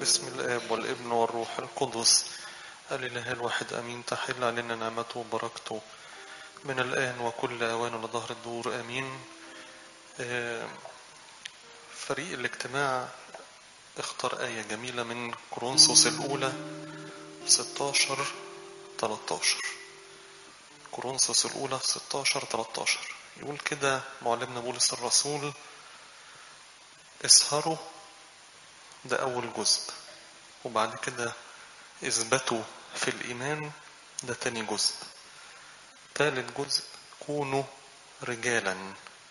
باسم الآب والابن والروح القدس الإله الواحد أمين. تحل علينا نعمته وبركته من الآن وكل أوان ولظهر الدور آمين. فريق الاجتماع اختار آية جميلة من كورنثوس الأولى 16-13. كورنثوس الأولى 16-13 يقول كده معلمنا بولس الرسول: اسهروا، ده أول جزء، وبعد كده اثبتوا في الإيمان، ده تاني جزء، تالت جزء كونوا رجالا،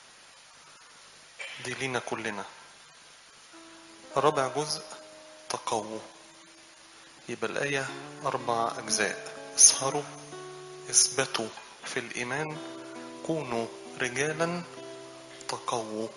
دي لينا كلنا، رابع جزء تقووا. يبقى الآية 4 أجزاء: اسهروا، اثبتوا في الإيمان، كونوا رجالا، تقووا.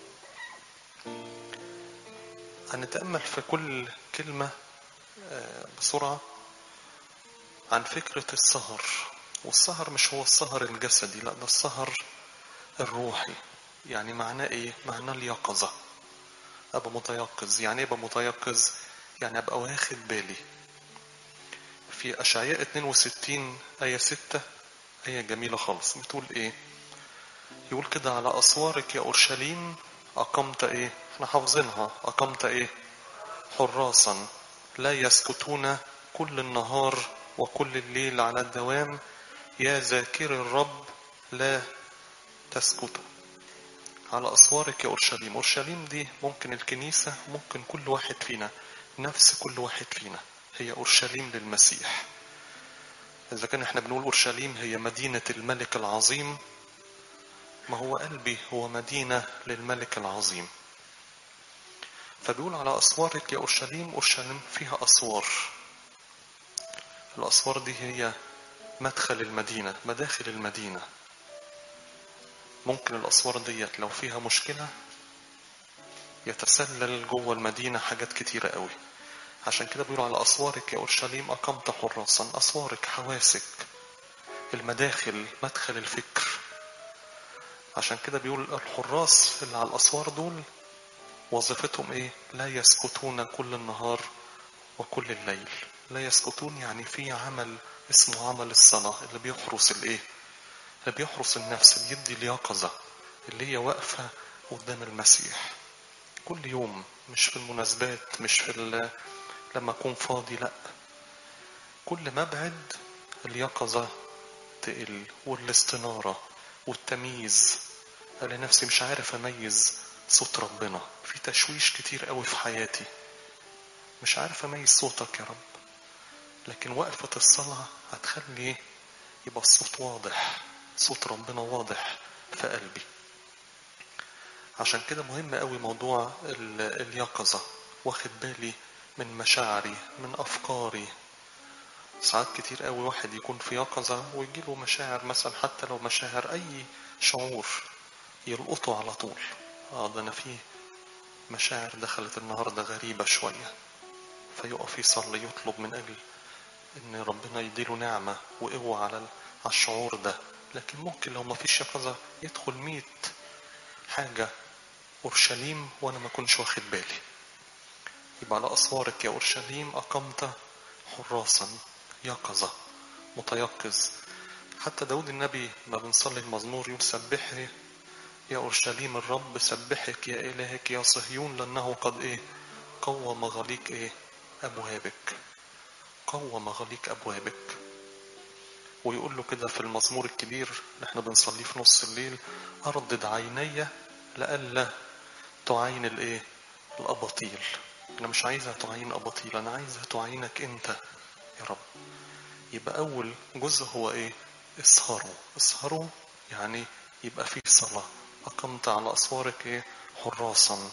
هنتأمل في كل كلمة بسرعة عن فكرة السهر. والسهر مش هو السهر الجسدي، لا، ده السهر الروحي. يعني معناه ايه؟ معناه اليقظة، ابقى متيقظ. يعني ايه ابقى متيقظ؟ يعني ابقى واخد بالي. في اشعياء 62 آية 6 آية جميلة خالص، بتقول ايه؟ يقول كده: على أسوارك يا أورشليم أقمت ايه؟ احنا حافظينها. أقمت ايه؟ حراسا لا يسكتون كل النهار وكل الليل على الدوام، يا ذاكر الرب لا تسكتوا. على أسوارك يا أورشليم. أورشليم دي ممكن الكنيسة، ممكن كل واحد فينا، نفس كل واحد فينا هي أورشليم للمسيح. إذا كان احنا بنقول أورشليم هي مدينة الملك العظيم، ما هو قلبي هو مدينة للملك العظيم. فبيقول على أسوارك يا أورشليم. أورشليم فيها أسوار، الأسوار دي هي مدخل المدينة، مداخل المدينة. ممكن الأسوار ديت لو فيها مشكلة يتسلل جوه المدينة حاجات كتيرة قوي. عشان كده بيقولوا على أسوارك يا أورشليم أقمت حراسا. أسوارك حواسك، المداخل، مدخل الفكر. عشان كده بيقول الحراس اللي على الأسوار دول وظيفتهم إيه؟ لا يسكتون كل النهار وكل الليل. لا يسكتون يعني في عمل اسمه عمل الصلاة، اللي بيحرس الإيه؟ اللي بيحرس النفس، بيدي اليقظة، اللي هي واقفة قدام المسيح كل يوم، مش في المناسبات، مش في لما أكون فاضي، لأ، كل ما أبعد اليقظة تقل، والاستنارة والتمييز. ألاقي نفسي مش عارف أميز صوت ربنا، في تشويش كتير قوي في حياتي، مش عارف أميز صوتك يا رب. لكن وقفة الصلاة هتخلي يبقى الصوت واضح، صوت ربنا واضح في قلبي. عشان كده مهم قوي موضوع اليقظة، واخد بالي من مشاعري، من أفكاري. ساعات كتير قوي واحد يكون في يقظة ويجيله مشاعر، مثلا حتى لو مشاعر أي شعور يلقطه على طول. ده أنا فيه مشاعر دخلت النهاردة غريبة شوية، فيقف يصلي يطلب من أجل إن ربنا يديله نعمة وقوة على الشعور ده. لكن ممكن لو ما فيش يقظة يدخل 100 حاجة أورشليم وأنا ما كنش واخد بالي. يبقى على أسوارك يا أورشليم أقمت حراسا، يقظة، متيقظ. حتى داود النبي ما بنصلي المزمور يقول: سبحي يا أورشليم الرب، سبحك يا إلهك يا صهيون، لأنه قد إيه؟ قوى مغاليق إيه؟ أبوابك. قوى مغاليق أبوابك. ويقول له كده في المزمور الكبير اللي احنا بنصليه في نص الليل: أردد عيني لألا تعين الإيه؟ الأباطيل. أنا مش عايزها تعين أباطيل، أنا عايزها تعينك أنت يا رب. يبقى أول جزء هو إيه؟ اسهروا. اسهروا يعني يبقى فيه صلاة. أقمت على أسوارك إيه؟ حراسا.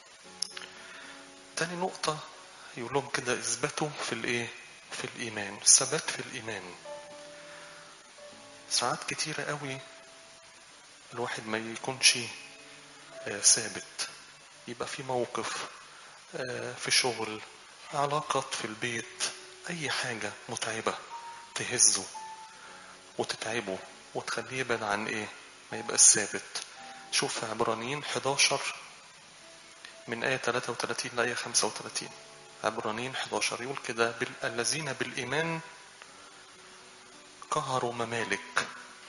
تاني نقطة يقول لهم كده: اثبتوا في الإيه؟ في الإيمان. ثبات في الإيمان. ساعات كتيرة قوي الواحد ما يكونش ثابت، يبقى في موقف، في شغل، علاقات في البيت، أي حاجة متعبة تهزه وتتعبه وتخليه يبعد عن إيه؟ ما يبقى ثابت. شوف في عبرانيين 11 من آية 33 لآية 35. عبرانيين 11 يقول كده الذين بالإيمان قهروا ممالك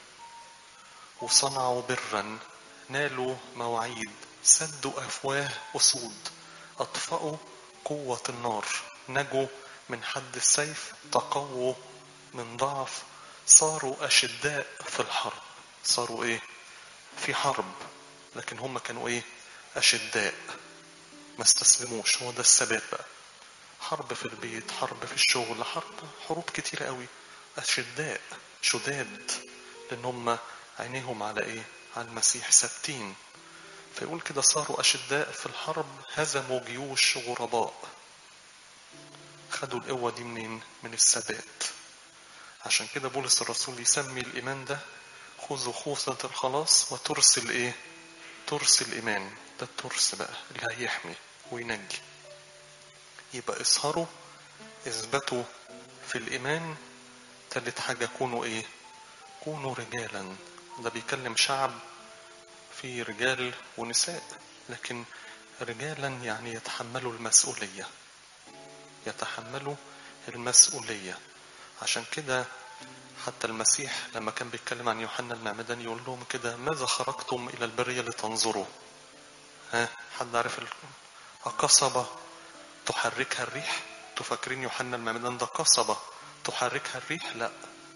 وصنعوا برا، نالوا مواعيد، سدوا أفواه أسود، أطفأوا قوة النار، نجوا من حد السيف، تقووا من ضعف، صاروا أشداء في الحرب. صاروا إيه؟ في حرب، لكن هم كانوا إيه؟ أشداء، ما استسلموش. هو ده الثبات بقى. حرب في البيت، حرب في الشغل، حروب كتيرة قوي. أشداء، شداد، لأن هم عينيهم على إيه؟ على المسيح، ثابتين. فيقول كده صاروا أشداء في الحرب، هزموا جيوش غرباء. خدوا القوة دي منين؟ من الثبات. عشان كده بولس الرسول يسمي الإيمان ده خذوا خوذة الخلاص وترس إيه؟ ترس الإيمان. ده الترس بقى اللي هيحمي وينجي. يبقى اسهروا، اثبتوا في الإيمان. تالت حاجة كونوا إيه؟ كونوا رجالا. ده بيكلم شعب فيه رجال ونساء، لكن رجالا يعني يتحملوا المسؤولية، يتحملوا المسؤولية. عشان كده حتى المسيح لما كان بيتكلم عن يوحنا المعمدان يقول لهم كده ماذا خرجتم إلى البرية لتنظروا؟ حد عارف قصبة تحركها الريح؟ تفكرين يوحنا المعمدان ده قصبة تحركها الريح؟ لا،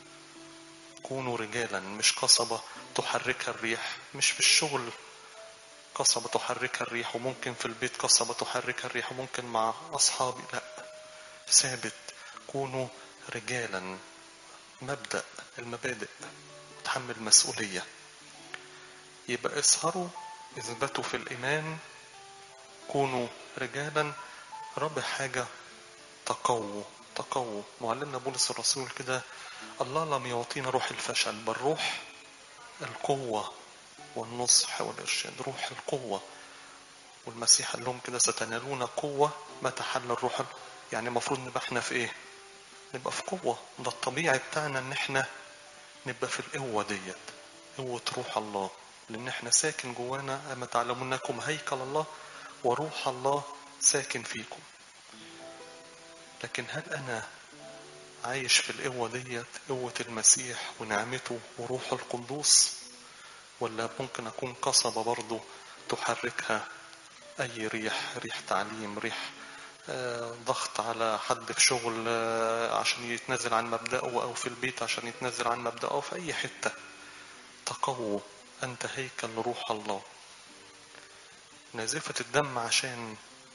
كونوا رجالا، مش قصبة تحركها الريح. مش في الشغل قصبة تحركها الريح، وممكن في البيت قصبة تحركها الريح، وممكن مع أصحابي. لا، ثابت. كونوا رجالا، مبدأ المبادئ، تحمل مسؤولية. يبقى اسهروا، اثبتوا في الإيمان، كونوا رجالا. رابع حاجة تقووا. تقووا. معلمنا بولس الرسول كده الله لم يعطينا روح الفشل، بل روح القوة والنصح والإرشاد. روح القوة. والمسيح قال لهم كده ستنالون قوة ما تحل الروح. يعني المفروض نبقى احنا في ايه؟ نبقى في قوة. ده الطبيعي بتاعنا ان احنا نبقى في القوة ديت، قوة روح الله، لان احنا ساكن جوانا. اما تعلمونكم هيكل الله وروح الله ساكن فيكم. لكن هل انا عايش في القوة ديت، قوة المسيح ونعمته وروح القدوس، ولا ممكن اكون قصبة برضو تحركها اي ريح؟ ريح تعليم، ريح ضغط على حد في شغل عشان يتنازل عن مبدأه، او في البيت عشان يتنازل عن مبدأه، او في اي حتة. تقووا، انت هيكل روح الله. نازفة الدم عشان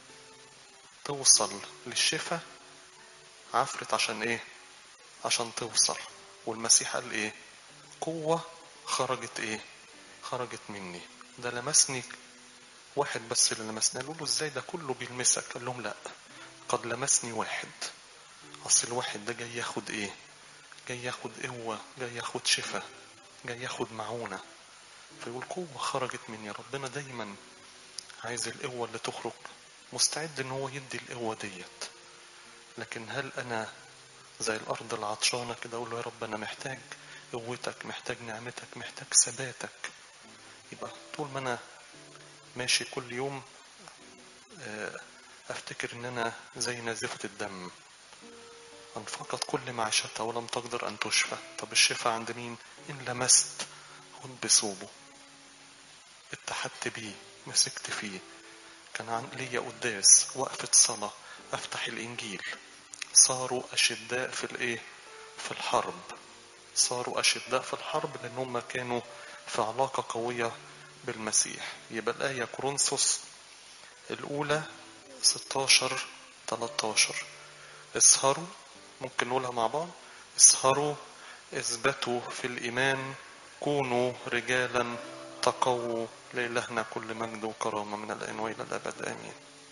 توصل للشفاء، عفرت عشان ايه؟ عشان توصل. والمسيح قال ايه؟ قوة خرجت ايه؟ خرجت مني. ده لمسني واحد بس اللي لمسني. قالوا له ازاي ده كله بيلمسك؟ قال لهم لا، قد لمسني واحد. اصل الواحد ده جاي ياخد ايه؟ جاي ياخد قوة، جاي ياخد شفاء، جاي ياخد معونة. فيقول قوة خرجت مني. ربنا دايما عايز القوة اللي تخرج، مستعد ان هو يدي القوة ديت. لكن هل انا زي الارض العطشانة كده اقول له يا رب انا محتاج قوتك، محتاج نعمتك، محتاج ثباتك؟ يبقى طول ما انا ماشي كل يوم افتكر ان انا زي نازفة الدم، انفقت كل معيشتها ولم تقدر ان تشفى. طب الشفاء عند مين؟ ان لمست خد بثوبه، اتحدت بيه، مسكت فيه. كان ليا قداس، وقفة صلاة، افتح الانجيل. صاروا اشداء في الايه؟ في الحرب. صاروا اشداء في الحرب لان هم كانوا في علاقة قوية بالمسيح. يبقى الآية كورنثوس الأولى 16-13. اسهروا، ممكن نقولها مع بعض. اسهروا، اثبتوا في الإيمان، كونوا رجالا، تقووا. لإلهنا كل مجد وكرامة من الآن وإلى الأبد آمين.